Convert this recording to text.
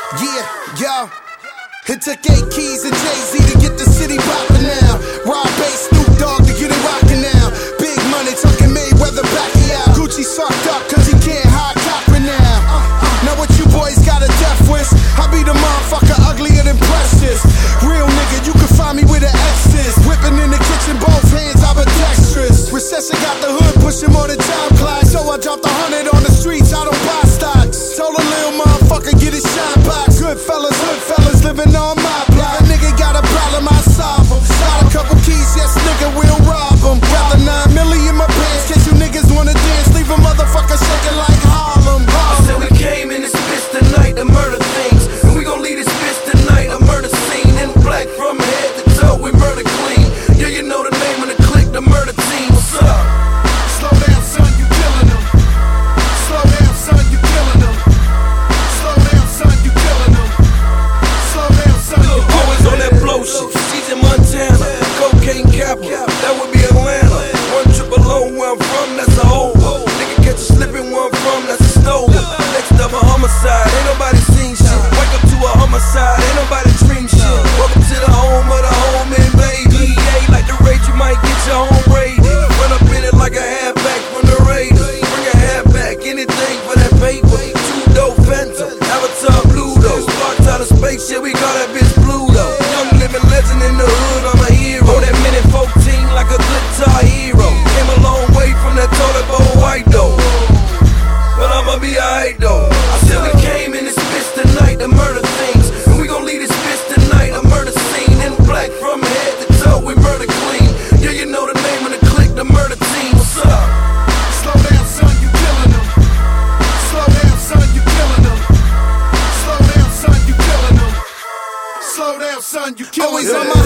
Yeah, yo. It took 8 keys and Jay-Z to get the city poppin' now. Rob Bass, Snoop Dogg to get it rockin' now. Big money talking Mayweather Pacquiao. Gucci socked up cause he can't hide copper now. Now what you boys got a death wish? I be the motherfucker uglier than Precious. Real nigga, you can find me with the X's. Whippin' in the kitchen, both hands, I'm ambidextrous. Recession got the hood pushing more than time clock. So I dropped 100 on the streets, I don't buy stocks. Told a little motherfucker get his shine box. Good fellas living on my block. If a nigga got a problem, I solve him. Got a couple keys, yes nigga, we'll rob him. Got the 9 milli in my pants, case you niggas wanna dance. Leave a motherfucker shaking like Harlem. I said we came in this bitch tonight to murder things, and we gon' leave this bitch tonight a murder scene. In black from head to toe, we murder clean. Yeah, you know the name of the clique, the murder team. What's up? Slow down, son, you killing them. Slow down, son, you killing them. Slow down, son, you killing them. Slow down, son, you killing them. Always on that blow shit. She's in Montana, cocaine capital, that would be Atlanta. 100 where I'm from, that's a hole. Nigga catch you slipping where I'm from, that's a stolen. Next up a homicide, ain't nobody seen shit. Wake up to a homicide, ain't nobody dream shit. Welcome to the home of the home and baby. Yeah, like the rage, you might get your home raided. Run up in it like a halfback from the Raiders. Bring a halfback, anything for that paper. 2 dope Phantom, Avatar Pluto. Sparked out of space, yeah, we call that bitch Pluto. Young living legend in the hood, I'm a hero. On that minute 14 like a guitar hero. Came a long way from that toilet bowl white though, but I'ma be alright though. I said we came in this bitch tonight to murder things, and we gon' leave this bitch tonight a murder scene. In black from head to toe, we murder clean. Yeah, you know the name of the clique, the murder team. What's up? Slow down, son, you killing them. Slow down, son, you killing them. Slow down, son, you killing them. Slow down, son, you killing them.